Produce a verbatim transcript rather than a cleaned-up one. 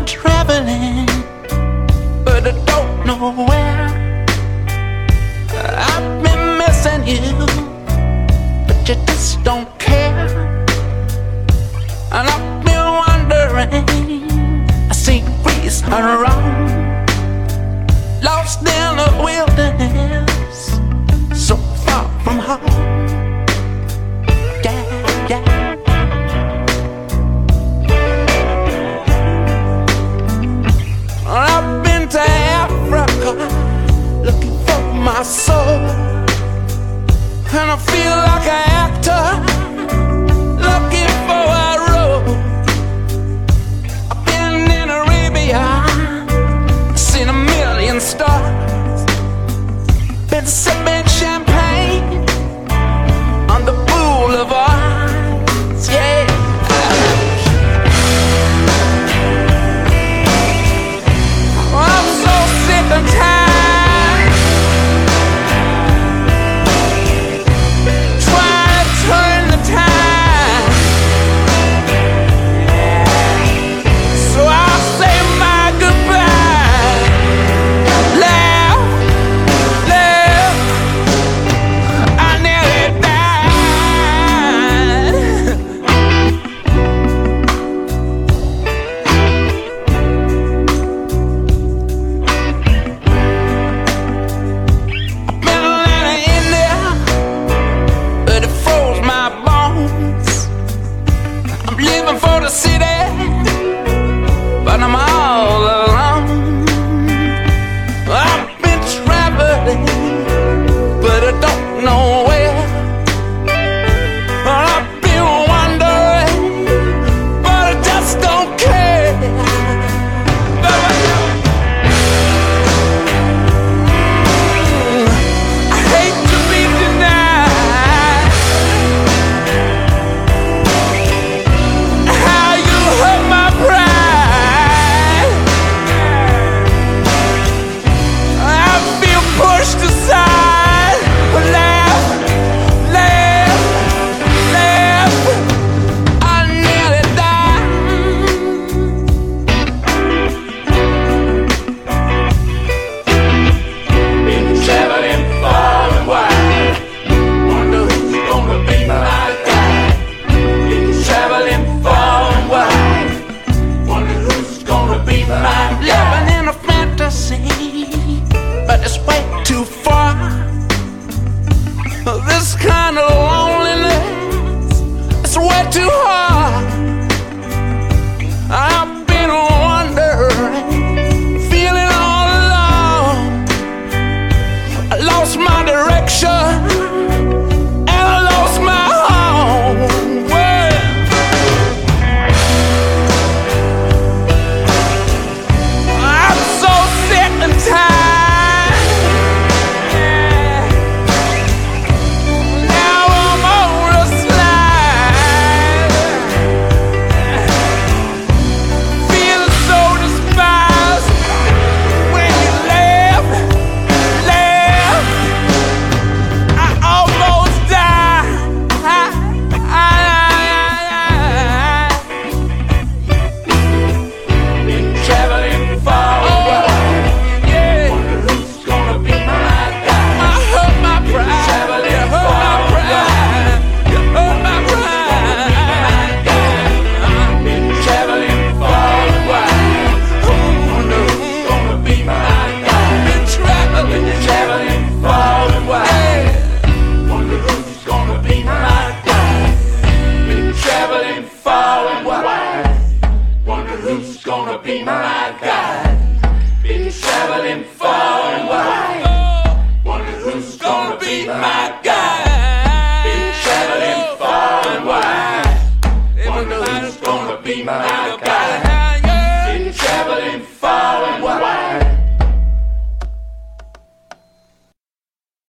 traveling, but I don't know where. I've been missing you, but you just don't care. And I've been wondering, I see Greece around, lost in the wilderness, so far from home. Yeah, yeah. I've been to Africa looking for my soul, and I feel like an actor looking for a role. I've been in Arabia, seen a million stars, been sipping champagne on the boulevards, yeah. I'm so sick and tired, trying to turn the tide, so I'll say my goodbye. Laugh, laugh, I nearly died. I've been living in there, but it froze my bones. I'm living for the city, but I'm all alone. I've been traveling, but I don't know where. I've been wondering, but I just don't care. I hate to be denied how you hurt my pride. I feel pushed aside. Laugh, laugh, laugh, I nearly died. Been traveling far and wide, wonder who's gonna be my guide. Been traveling far and wide, wonder who's gonna be my guide. Living in a fantasy, but it's way too far. This kind of loneliness, it's way too hard. I've been wondering, feeling all alone. I lost my direction, and I lost my home. Well, I'm so sick and tired. Now I'm on the slide, feeling so despised. When you laugh, laugh, I almost died. Been traveling far and wide, yeah. Wonder who's gonna be my guide. I hurt my pride. You hurt my pride. You hurt my pride. Been traveling far and wide. Wonder who's gonna be my guide. Been traveling, traveling far and wide. Wonder who's gonna be my guide. Been traveling far and wide. Wonder who's gonna be my guide. Been traveling far and wide. Wonder who's gonna be my guide.